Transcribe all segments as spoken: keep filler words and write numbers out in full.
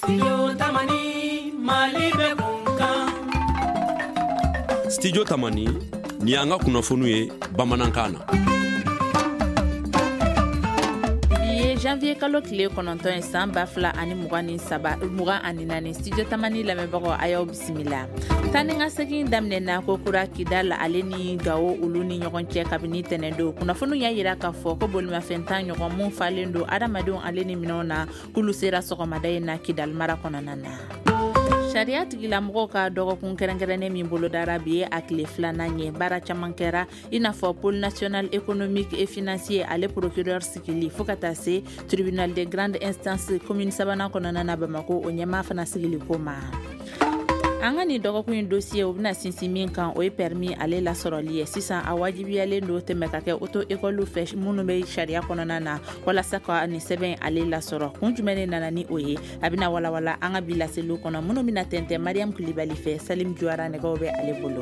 Studio Tamani Malibe Kunkan. Studio Tamani ni an ka kunnafoniw ye bamanankan na. Janvier kalo tile kɔnɔntɔn ye san ba fila ani mugan ni saba mugan ani naani Studio Tamani lamɛnbagaw a y'aw bisimila. Tani ka segin daminɛna ko kura Kidal ale ni Gawo olu ni ɲɔgɔn cɛ kabini tɛnɛndon. Kunnafoniw y'a yira k'a fɔ ko bolimafɛn tan ɲɔgɔn mun falen don adamadenw ale ni minɛnw na k'olu sera sɔgɔmada in na Kidal mara kɔnɔna na. Sariya tigilamɔgɔw ka dɔgɔkun kɛrɛnkɛrɛnnen min bolodara bi ye a tile filanan ye. Baara caman kɛra i n'a fɔ pôle national économique et financier ale procureur sigili fo ka taa se tribunal de grande instance commune sabanan kɔnɔna na Bamako o ɲɛmaa fana sigili ko ma. An ka nin dɔgɔkun in dossier o bɛna sinsin min kan o ye permis ale lasɔrɔli ye. Sisan a wajibiyalen don tɛmɛ ka kɛ auto école fɛ minnu bɛ sariya kɔnɔna na walasa ka nin sɛbɛn ale lasɔrɔ. Kun jumɛn de nana ni o ye? A bɛna walawala an ka bi laseliw kɔnɔ. Minnu bɛna tɛntɛn Mariam Kulibali fɛ, Salim Juara nɛgɛw bɛ ale bolo.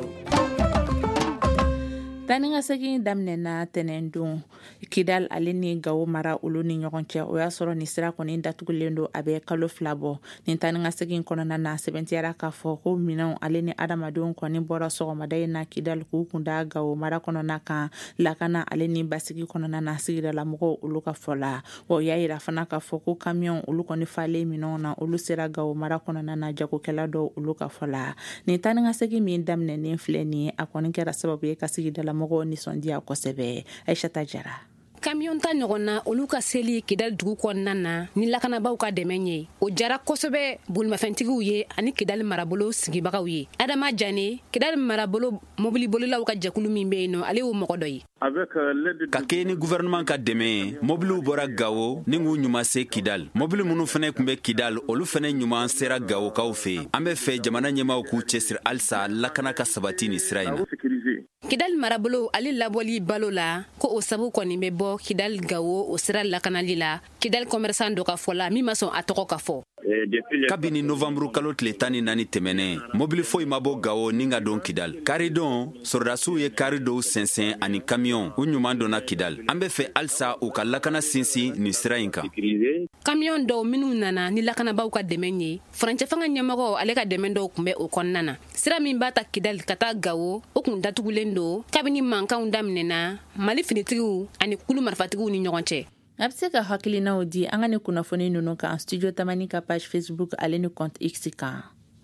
Tani ka segin daminɛna tɛnɛndon Kidal ale ni Gawo mara olu ni ɲɔgɔn cɛ o y'a sɔrɔ ni sira kɔni datugulen don a bɛ kalo fila bɔ. Nin tani ka segin kɔnɔna na sɛbɛntiyara k'a fɔ ko minɛnw ale ni adamadenw kɔni bɔra sɔgɔmada in na Kidal k'u kun da Gawo mara kɔnɔna kan lakana ale ni basigi kɔnɔna na sigidalamɔgɔw olu ka fɔ la. O y'a yira fana k'a fɔ ko camion olu kɔni falen minɛnw na olu sera Gawo mara kɔnɔna na jagokɛla dɔw olu ka fɔ la. Nin tani ka segin min daminɛnen filɛ nin ye a kɔni kɛra sababu ye ka sigidalamɔgɔw nisɔndiya kosɛbɛ. Aishata Jara. Camion ta ɲɔgɔn na olu ka seli Kidal dugu kɔnɔna na ni lakanabaaw ka dɛmɛ ye. O jara kosɛbɛ bolimafɛntigiw ye ani Kidal marabolo sigibagaw ye. Adama Jane, Kidal marabolo mobili bolilaw ka jɛkulu min bɛ yen nɔ ale y'o mɔgɔ dɔ ye. Ka kɛ ni gouvernement ka dɛmɛ ye, mobiliw bɔra Gawo ni k'u ɲuman se Kidal. Mobili minnu fɛnɛ tun bɛ Kidal olu fɛnɛ ɲuman sera Gawokaw fɛ yen. An bɛ fɛ jamana ɲɛmaaw k'u cɛsiri halisa lakana ka sabati ni sira in na. Kidal marabolo ale labɔli balo la ko o sabu kɔni bɛ bɔ Kidal Gawo o sira lakanali la. Kidal commerçant dɔ ka fɔ la min ma sɔn a tɔgɔ ka fɔ. Kabini novembre kalo tile tan ni naani tɛmɛnen mobili foyi ma bɔ Gawo ni ka don Kidal. Karidon soldasiw ye kari dɔw sɛnsɛn ani camion u ɲuman donna Kidal. An bɛ fɛ halisa u ka lakana sinsin ni sira in kan. Camion dɔw minnu nana ni lakanabaaw ka dɛmɛ ye furancɛ fanga ɲɛmɔgɔ ale ka dɛmɛ dɔw tun bɛ o kɔnɔna na. Sira min b'a ta Kidal ka taa Gawo o kun datugulen don kabini mankanw daminɛna Mali finitigiw ani kulu marifatigiw ni ɲɔgɔn cɛ. A bɛ se ka hakilinaw di an ka ni kunnafoni ninnu kan Studio Tamani ka page Facebook ale ni compte X kan.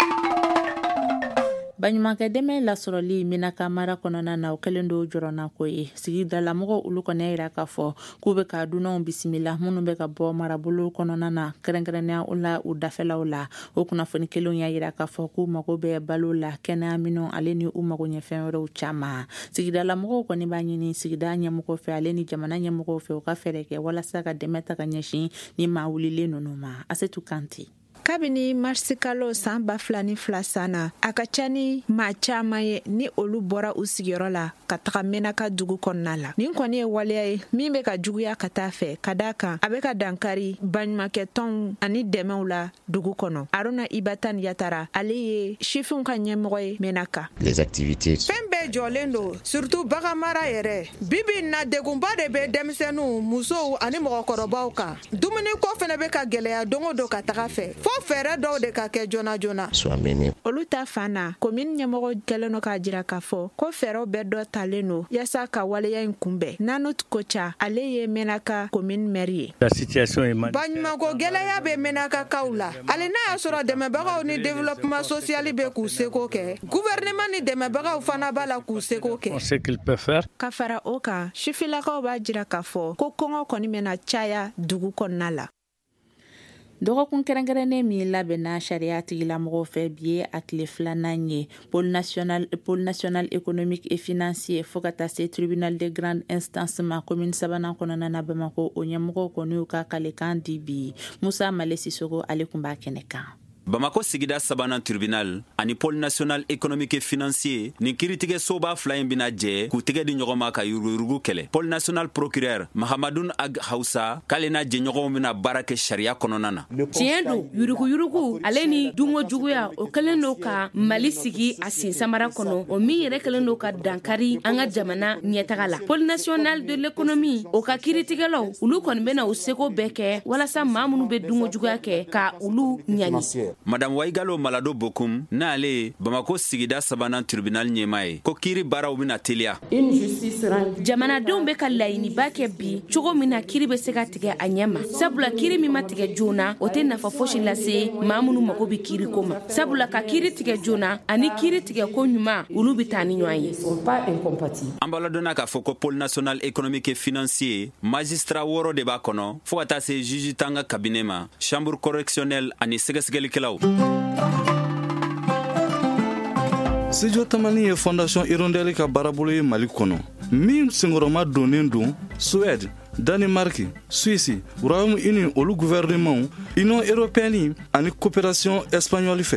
Baɲumankɛ dɛmɛ lasɔrɔli Menaka mara kɔnɔna na o kɛlen do jɔrɔna ko ye. Sigidalamɔgɔw olu kɔni y'a yira k'a fɔ k'u bɛ ka dunanw bisimila minnu bɛ ka bɔ marabolo kɔnɔna na kɛrɛnkɛrɛnnenya o la u dafɛlaw la. O kunnafoni kelenw y'a yira k'a fɔ k'u mago bɛ balo la kɛnɛya minɛnw ale ni u mago ɲɛ fɛn wɛrɛw caman. Sigidalamɔgɔw kɔni b'a ɲini sigida ɲɛmɔgɔw fɛ ale ni jamana ɲɛmɔgɔw fɛ u ka fɛɛrɛ kɛ walasa ka dɛmɛ ta ka ɲɛsin ni maa wulilen ninnu ma. Asetu Kante. Kabini marisi kalo san ba fila ni fila sanna a ka ca ni maa caman ye ni olu bɔra u sigiyɔrɔ la ka taga Menaka dugu kɔnɔna la. Nin kɔni ye waleya ye min bɛ ka juguya ka taa fɛ ka daa kan a bɛ ka dankari baɲumankɛ tɔnw ani dɛmɛw la dugu kɔnɔ. Aruna Ibatan Yatara ale ye sifinw ka ɲɛmɔgɔ ye Menaka. Les activités fɛn bɛɛ jɔlen don surtout baganmara yɛrɛ. Bibi na degunba de bɛ denmisɛnninw musow ani mɔgɔkɔrɔbaw kan. Dumuni ko fɛnɛ bɛ ka gɛlɛya don o don ka taga fɛ. Fɛɛrɛ dɔw de ka kɛ joona joona. Olu ta fan na commune ɲɛmɔgɔ kɛlen do k'a jira k'a fɔ ko fɛɛrɛw bɛɛ dɔ talen do yaasa ka waleya in kunbɛn. Nanut Kocha ale ye Menaka commune maire ye. Baɲumanko gɛlɛya bɛ Menakakaw la. Hali n'a y'a sɔrɔ dɛmɛbagaw ni développement social bɛ k'u seko kɛ. Gouvernement ni dɛmɛbagaw fana b'a la k'u seko kɛ. Ka fara o kan sifilakaw b'a jira k'a fɔ ko kɔngɔ kɔni bɛna caya dugu kɔnɔna la. Dɔgɔkun kɛrɛnkɛrɛnnen min labɛnna sariya tigilamɔgɔw fɛ bi ye a tile filanan ye. Pôle national pôle national économique et financier fo ka taa se tribunal de grande instance ma commune sabanan kɔnɔna na Bamako o ɲɛmɔgɔw kɔni y'u ka kalekan di bi. Musa Male Sisoko ale kun b'a kɛnɛ kan. Bamako sigida sabanan tribunal ani pôle national économique et financier ni kiritige soba fila in bina jɛ k'u tɛgɛ di ɲɔgɔn ma ka yuruguyurugu kɛlɛ. Pôle national procureur Mahamadoun Ag Hausa k'ale n'a jɛɲɔgɔnw bena baara kɛ sariya kɔnɔna na. Tiɲɛ don, yuruguyurugu ale ni dungo juguya o kɛlen do ka Mali sigi a sen samara kɔnɔ, o min yɛrɛ kɛlen do ka dankari an ka jamana ɲɛtaga la. Pôle national de l'économie o ka kiritigɛlaw olu kɔni bena u seko bɛɛ kɛ walasa maa minnu be dungo juguya kɛ ka olu ɲani. Madame Waigalo Malado Bokum n'ale Bamako sigida sabanan tribunal ɲɛma ye ko kiiri baaraw bena teliya. Jamanadenw be ka laɲiniba kɛ bi cogo min na kiiri be se ka tigɛ a ɲɛ ma. Sabula kiiri min ma tigɛ joona o tɛ nafa fosi lase maa minnu mago be kiiri ko ma. Sabula ka kiiri tigɛ joona ani kiiri tigɛ ko ɲuman olu be taa ni ɲɔgɔn ye. An b'a ladonna k'a fɔ ko pôle national économique et financier magistrat wɔɔrɔ de b'a kɔnɔ fo ka taa se juge tan ka cabinet ma chambre correctionnelle ani sɛgɛsɛgɛlikɛlaw. Studio Tamani ye fondation Hirondelle ka baarabolo ye Mali kɔnɔ min senkɔrɔma donnen don Suède, Danemark, Suisse, Royaume-Uni olu gouvernement, Union européenne ani coopération espagnole fɛ.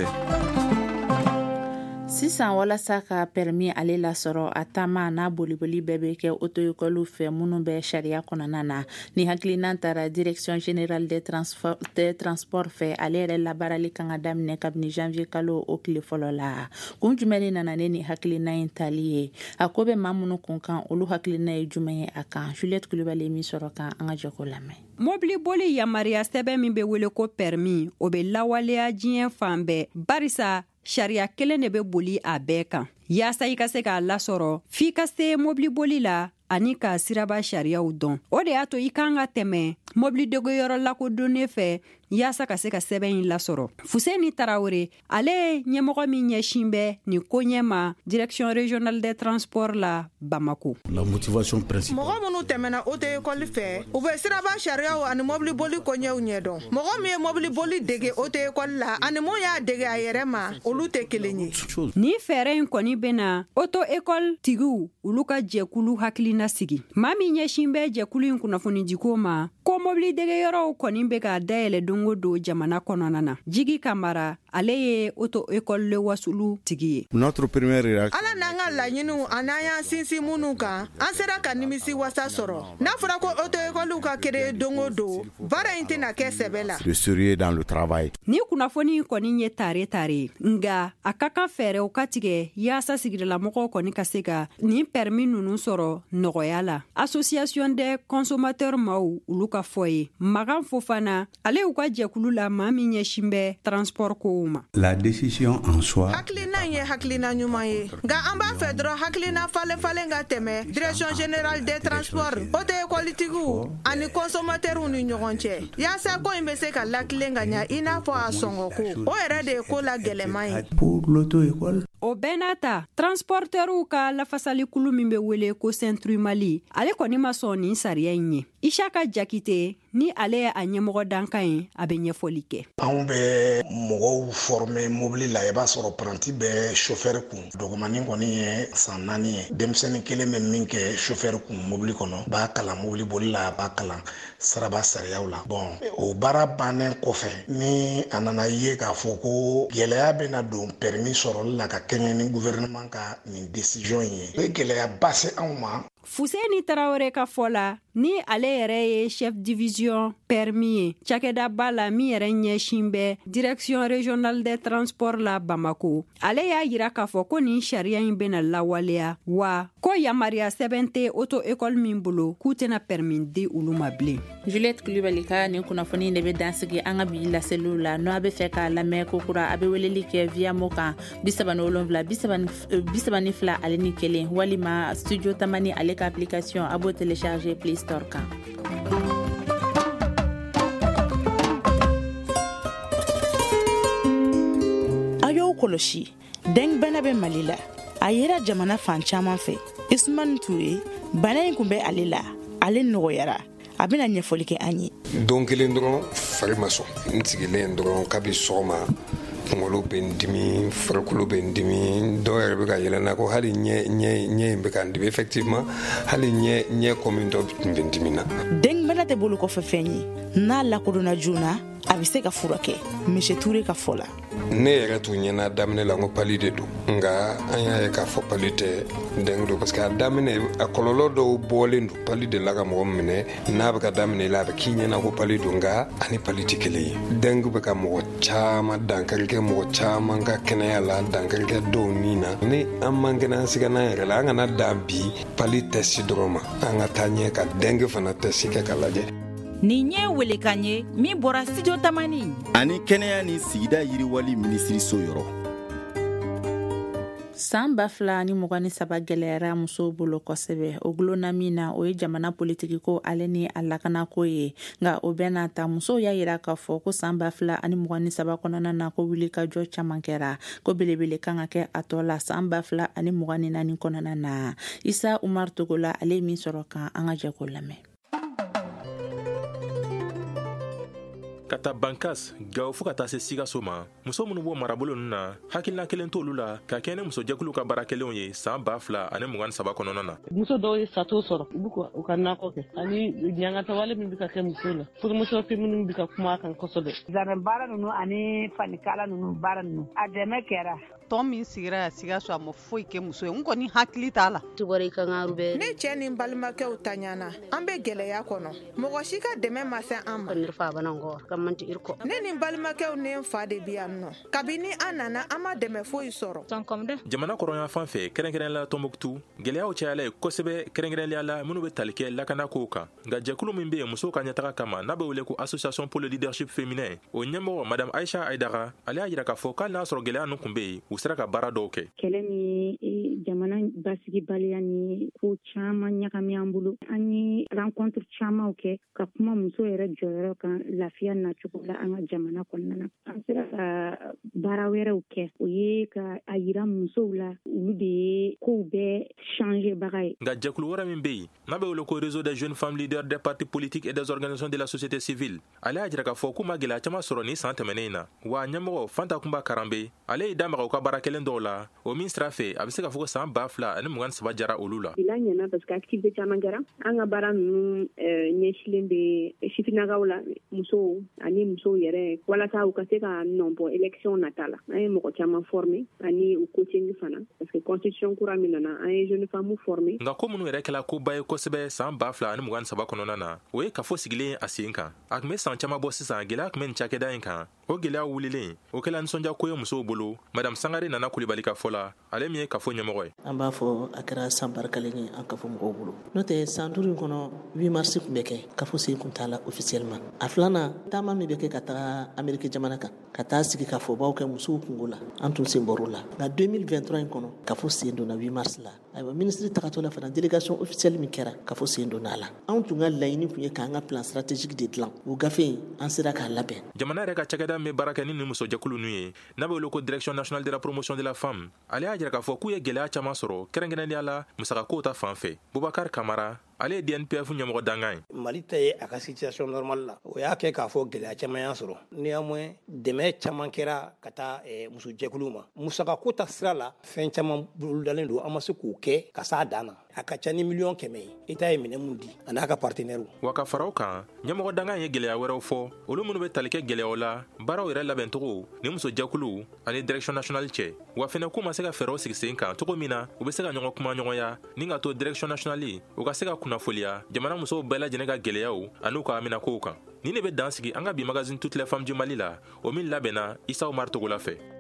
Sisan walasa ka permis ale la sɔrɔ a taama n'a boliboli bɛɛ bɛ kɛ auto-école fɛ minnu bɛ sariya kɔnɔna na ni hakilina taara direction générale des transports des transports fɛ ale yɛrɛ labaarali kan ka daminɛ kabini janvier kalo o tile fɔlɔ la kun jumɛn de nana ne ni hakilina in tali ye a ko bɛ maa minnu kun kan olu hakilina ye jumɛn ye a kan Juliette Kulibali min sɔrɔ kan an ka jɛ ko lamɛn. Mobili boli yamaruya sɛbɛn min bɛ wele ko permis o bɛ lawaleya diɲɛ fan bɛɛ barisa sariya kelen de bɛ boli a bɛɛ kan. Yaasa i ka se k'a lasɔrɔ f'i ka se mobili boli la ani ka siraba sariyaw dɔn. O de y'a to i kan ka tɛmɛ mobili degeyɔrɔ lakodonne fɛ yaasa ka se ka sɛbɛn in lasɔrɔ. Fuseni Tarawele ale ye ɲɛmɔgɔ min ɲɛsin bɛ nin ko ɲɛma direction régionale des transports la Bamako. La motivation principale. Mɔgɔ minnu tɛmɛna auto-école fɛ u bɛ siraba sariyaw ani mobili boli koɲɛw ɲɛdɔn. Mɔgɔ min ye mobili boli dege auto-école la ani mun y'a dege a yɛrɛ ma olu tɛ kelen ye. Ni fɛɛrɛ in kɔni bena auto-école tigiw olu ka jɛkulu hakilina sigi. Maa min ɲɛsin bɛ jɛkulu in kunnafonidiko ma ko mobili degeyɔrɔw kɔni bɛ ka dayɛlɛ dongo do jamana kɔnɔna na. Jigi Kamara ale ye auto-école le wasulu tigi ye. Notre première réaction. Ala n'an ka laɲiniw ani an y'an sinsin minnu kan an sera ka nimisi wasa sɔrɔ. N'a fɔra ko auto-école ka kere dongo do baara in tɛna kɛ sɛbɛ la. Le sérieux dans le travail. Ni kunnafoni kɔni ye tare tare nga a ka kan fɛɛrɛw ka tigɛ yaasa sigidalamɔgɔw kɔni ka se ka nin permis ninnu sɔrɔ nɔgɔya la. Association des consommateurs maaw olu ka fɔ ye Magan Fofana ale y'u ka jɛkulu la maa min ɲɛsin bɛ transport kow ma. La décision en soi. Hakilina ye hakilina ɲuman ye nka an b'a fɛ dɔrɔn hakilina falen falen ka tɛmɛ direction générale des transports auto-école tigiw ani consommateurs ni ɲɔgɔn cɛ yaasa ko in bɛ se ka lakilen ka ɲa i n'a fɔ a sɔngɔ ko o yɛrɛ de ye ko la gɛlɛman ye. Pour l'auto-école. O bɛɛ n'a ta transportɛrw ka lafasalikulu min bɛ wele ko Centre Mali ale kɔni ma sɔn nin sariya in ye. Ishaka Jakite ni ale ye a ɲɛmɔgɔ dankan ye a bɛ ɲɛfɔli kɛ. Anw bɛ mɔgɔw former mobili la i b'a sɔrɔ pranti bɛ chauffeur kun dɔgɔmanin kɔni ye san naani ye denmisɛnnin kelen bɛ min kɛ chauffeur kun mobili kɔnɔ b'a kalan mobili boli la a b'a kalan saraba sariyaw la. Bon o baara bannen kɔfɛ ni a nana ye k'a fɔ ko gɛlɛya bɛna don permis sɔrɔli la ka kɛɲɛ ni gouvernement ka nin décision ye o ye gɛlɛya ba se anw ma. Fuseni Tarawele ka fɔ la ni ale yɛrɛ ye chef division permis ye cakɛda ba la min yɛrɛ ɲɛsin bɛ direction régionale des transports la Bamako ale y'a yira k'a fɔ ko nin sariya in bɛna lawaleya wa ko yamariya sɛbɛn tɛ auto-école min bolo k'u tɛna permis di olu ma bilen. Juliette Kulibali ka nin kunnafoni de bɛ dansigi an ka bi laseliw la n'o a bɛ fɛ k'a lamɛn kokura a bɛ weleli kɛ via mo kan bi saba ni wolonwula bi saba ni fila ale ni kelen walima studio Tamani ale ka application a b'o télécharger Play Store kan. A y'o kɔlɔsi dengbana bɛ Mali la a yera jamana fan caman fɛ Ismane Touré bana in kun bɛ ale la ale nɔgɔyara a bɛna ɲɛfɔli kɛ an ye. Don kelen dɔrɔn fari ma sɔn n sigilen dɔrɔn kabi sɔgɔma kunkolo bɛ n dimi farikolo bɛ n dimi dɔw yɛrɛ bɛ ka yɛlɛnna ko hali ɲɛ ɲɛ ɲɛ in bɛ ka n dimi effectivement hali ɲɛ ɲɛ kɔmi dɔ tun bɛ n dimi na. Dengbana tɛ bolo kɔfɛ fɛn ye n'a lakodɔnna joona a bɛ se ka furakɛ Monsieur Touré ka fɔ la. Ne yɛrɛ tun ɲɛna daminɛ la n ko pali de don nka an y'a ye k'a fɔ pali tɛ dɛngu don parce que a daminɛ a kɔlɔlɔ dɔw bɔlen don pali de la ka mɔgɔ minɛ n'a bɛ ka daminɛ la a bɛ k'i ɲɛna ko pali don nka ani pali tɛ kelen ye dɛngu bɛ ka mɔgɔ caman dankari kɛ mɔgɔ caman ka kɛnɛya la dankari kɛ dɔw ni na ni an man kɛnɛ an sigana yɛrɛ la an kana dan bi pali tɛsi dɔrɔn ma an ka taa ɲɛ ka dɛngu fana tɛsi kɛ ka lajɛ. Nin ye welekan ye min bɔra studio tamani ani kɛnɛya ni sigida yiriwali minisiri so yɔrɔ. San ba fila ni mugan ni saba gɛlɛyara musow bolo kosɛbɛ. O gulonna min na o ye jamana politiki ko ale ni a lakanako ye nka o bɛɛ n'a ta musow y'a yira k'a fɔ ko san ba fila ani mugan ni saba kɔnɔna na ko wuli ka jɔ caman kɛra ko belebele kan ka kɛ a tɔ la san ba fila ani mugan ni naani kɔnɔna na. Isa Umar Togola ale ye min sɔrɔ kan an ka jɛ k'o lamɛn. Ka taa Bankas Gawo fo ka taa se Sikaso ma muso minnu bɔ marabolo ninnu na hakilina kelen t'olu la ka kɛ ni musojɛkulu ka baarakɛlenw ye san ba fila ani mugan ni saba kɔnɔna na. Muso dɔw ye sato sɔrɔ u bɛ u ka nakɔ kɛ ani ɲangatawale min bɛ ka kɛ muso la furumuso minnu bɛ ka kuma a kan kosɛbɛ. Zanɛ baara ninnu ani fanikala ninnu baara ninnu a dɛmɛ kɛra. Tɔn min sigira ya Sikaso a ma foyi kɛ muso ye n kɔni hakili t'a la. Ne cɛ ni balimakɛw ta ɲana an bɛ gɛlɛya kɔnɔ mɔgɔ si ka dɛmɛ ma se an ma. Ne ni balimakɛw ni n fa de bi yan nɔ kabini an nana an ma dɛmɛ foyi sɔrɔ. Jamana kɔrɔnya fan fɛ kɛrɛnkɛrɛnnenya la Tɔnbɔkutu gɛlɛyaw cayala ye kosɛbɛ kɛrɛnkɛrɛnnenya la minnu bɛ tali kɛ lakanakow kan nka jɛkulu min bɛ yen musow ka ɲɛtaga kama n'a bɛ wele ko Association pour le leadership féminin o ɲɛmɔgɔ Madame Aïcha Aïdara ale y'a jira k'a fɔ k'ale n'a sɔrɔ gɛlɛya ninnu kun bɛ yen u sera ka baara dɔw kɛ. Kɛlɛ ni jamana basigibaliya ni ko caman ɲagami an bolo an ye rencontre camanw kɛ ka kuma muso yɛrɛ jɔyɔrɔ kan lafiya nacogo la an ka jamana kɔnɔna na an sera ka baara wɛrɛw kɛ o ye ka a yira musow la olu de ye kow bɛɛ changer baga ye. Nka jɛkulu wɛrɛ min bɛ yen n'a bɛ wele ko réseau des jeunes femmes leaders des partis politiques et des organisations de la société civile ale y'a jira k'a fɔ k'u ma gɛlɛya caman sɔrɔ nin san tɛmɛnen in na wa ɲɛmɔgɔ Fanta Kunba Karambe ale y'i da maga u ka baara kelen dɔw la o min sira fɛ a bɛ se ka fɔ ko san ba fila ani mugan ni saba jara olu la. Bila ɲɛna parce que activité caman kɛra an ka baara ninnu ɲɛsilen bɛ sifinnakaw la musow ani musow yɛrɛ walasa u ka se ka nɔ bɔ élection nata la an ye mɔgɔ caman former ani u coaching fana parce que constitution kura min nana an ye jeune femme former. Nka ko minnu yɛrɛ kɛla koba ye kosɛbɛ san ba fila ani mugan ni saba kɔnɔna na o ye kafo sigilen a sen kan a tun bɛ san caman bɔ sisan gɛlɛya tun bɛ nin cakɛda in kan o gɛlɛya wulilen o kɛla nisɔndiya ko ye musow bolo Madame Sangare Nana Kulibali ka fɔ la ale min ye kafo ɲɛmɔgɔ ye. An b'a fɔ a kɛra san barikalen ye an kafo mɔgɔw bolo n'o tɛ san duuru in kɔnɔ huit mars tun bɛ kɛ kafo sen kun t'a la officiellement a filanan taama min bɛ kɛ ka taga Amérique jamana kan ka taa sigi ka fɔbaw kɛ musow kungo la an tun sen bɔr'o la nka deux mille vingt-trois in kɔnɔ kafo sen donna huit mars la ayiwa ministre tagatɔ la fana délégation officielle min kɛra kafo sen donna a la anw tun ka laɲini kun ye k'an ka plan stratégique de dilan o gafe in an sera k'a labɛn. Jamana yɛrɛ ka cakɛda min bɛ baara kɛ ni nin musojɛkulu ninnu ye n'a bɛ wele ko direction nationale de la promotion de la femme ale y'a jira k'a fɔ k'u ye gɛlɛya caman sɔrɔ kɛrɛnkɛrɛnnenya la musakakow ta fan fɛ Bubakar Kamara ale ye D N P F ɲɛmɔgɔ dangan ye. Mali ta ye a ka situation normale la o y'a kɛ k'a fɔ gɛlɛya caman y'a sɔrɔ néanmoins dɛmɛ caman kɛra ka taa musojɛkuluw ma musakako ta sira la fɛn caman bolodalen don an ma se k'o kɛ ka s'a dan na a ka ca ni miliyɔn kɛmɛ ye État ye minɛ mun di a n'a ka partenaires. Wa ka faraw kan ɲɛmɔgɔ dangan ye gɛlɛya wɛrɛw fɔ olu minnu bɛ tali kɛ gɛlɛyaw la baaraw yɛrɛ labɛncogo ni musojɛkuluw ani direction nationale cɛ wa fɛnɛ k'u ma se ka fɛɛrɛw sigi sen kan cogo min na u bɛ se ka ɲɔgɔn kuma ɲɔgɔnya ni ka to direction nationale u ka se ka kunnafoliya jamana musow bɛɛ lajɛlen ka gɛlɛyaw an'u ka haminakow kan ni ne bɛ dan sigi an ka bi magazine Toutes les femmes du Mali la o min labɛnna Isa Umar Togola fɛ.